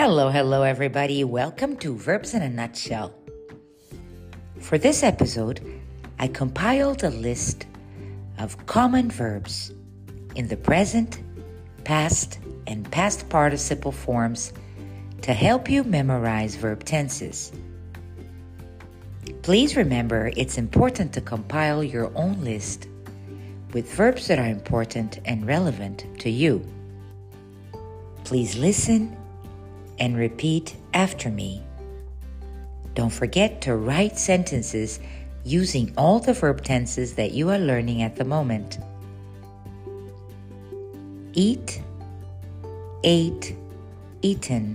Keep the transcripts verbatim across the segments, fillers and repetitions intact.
Hello, hello, everybody. Welcome to Verbs in a Nutshell. For this episode, I compiled a list of common verbs in the present, past, and past participle forms to help you memorize verb tenses. Please remember, it's important to compile your own list with verbs that are important and relevant to you. Please listen and repeat after me. Don't forget to write sentences using all the verb tenses that you are learning at the moment. Eat, ate, eaten.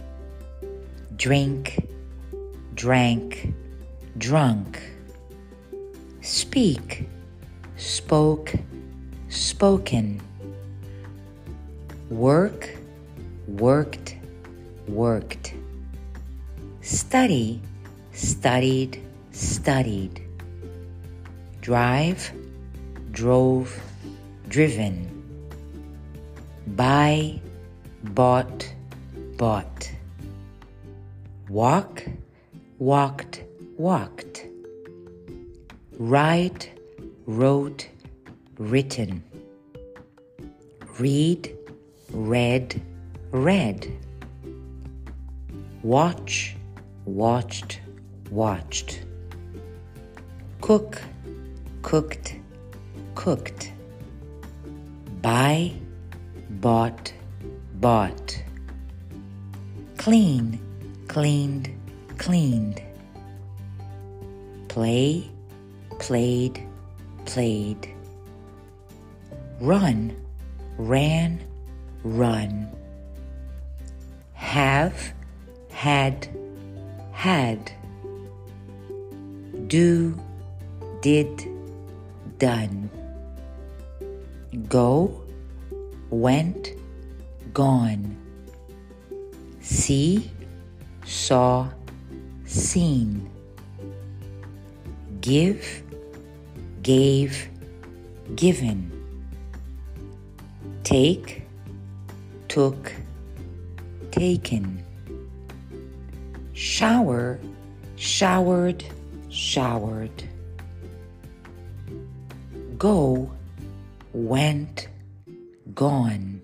Drink, drank, drunk. Speak, spoke, spoken. Work, worked, worked. Study, studied, studied. Drive, drove, driven. Buy, bought, bought. Walk, walked, walked. Write, wrote, written. Read, read, read. Watch, watched, watched. Cook, cooked, cooked. Buy, bought, bought. Clean, cleaned, cleaned. Play, played, played. Run, ran, run. Have, had, had. Do, did, done. Go, went, gone. See, saw, seen. Give, gave, given. Take, took, taken. Shower, showered, showered. Go, went, gone.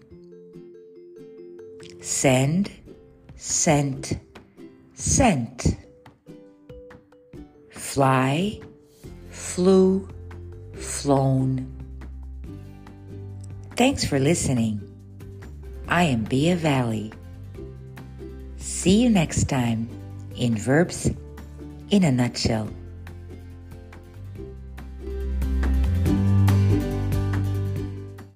Send, sent, sent. Fly, flew, flown. Thanks for listening. I am Bia Valley. See you next time in Verbs in a Nutshell.